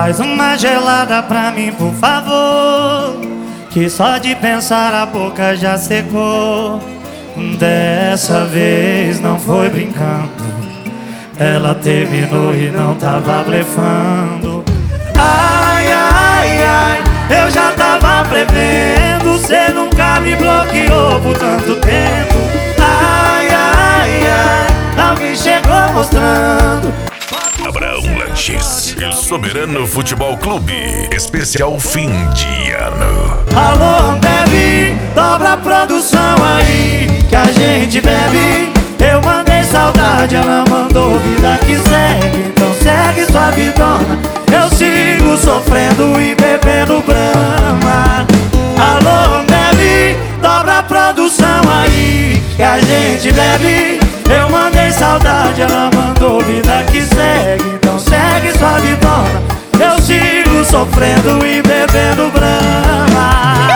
Traz uma gelada pra mim, por favor, que só de pensar a boca já secou. Dessa vez não foi brincando, ela terminou e não tava blefando. Ai, ai, ai, eu já tava prevendo, cê nunca me bloqueou por tanto tempo. Ai, ai, ai, alguém chegou mostrando. Abraão Lanches, El Soberano Futebol Clube, especial fim de ano. Alô, Ambev, dobra a produção aí, que a gente bebe. Eu mandei saudade, ela mandou vida que segue. Então segue sua vidona, eu sigo sofrendo e bebendo Brahma. Alô, Ambev, dobra a produção aí, que a gente bebe. Eu mandei saudade, ela mandou vida que segue. Então segue sua vidona, eu sigo sofrendo e bebendo Brahma.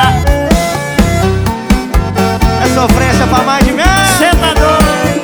É sofrência pra mais de mim. Cê tá doido?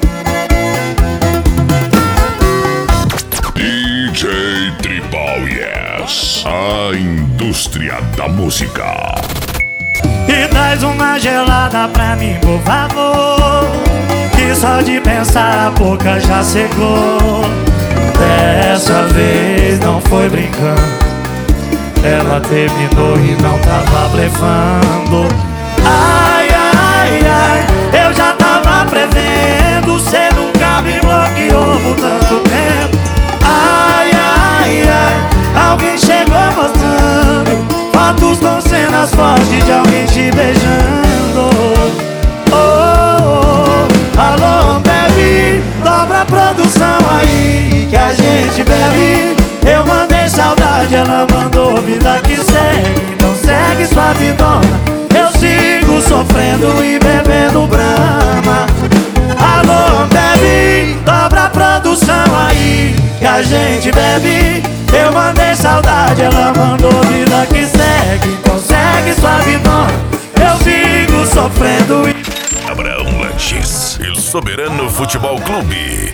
DJ Tribal Yes, a indústria da música. E traz uma gelada pra mim, por favor, que só de pensar a boca já secou. Dessa vez não foi brincando, ela terminou e não tava blefando. Ai, ai, ai, eu já tava prevendo, cê nunca me bloqueou por tanto tempo. Ai, ai, ai, alguém chegou mostrando fotos com cenas fortes de alguém te beijando. Oh, oh, oh. Alô, Ambev, dobra a produção aí, que a gente bebe. Eu mandei saudade, ela mandou vida que segue. Então segue sua vidona, eu sigo sofrendo e bebendo Brahma. Alô, Ambev, dobra a produção aí, que a gente bebe. Eu mandei saudade, ela mandou vida que segue. Então segue sua vidona, eu sigo sofrendo e... Abraão Lanches, El Soberano Futebol Clube.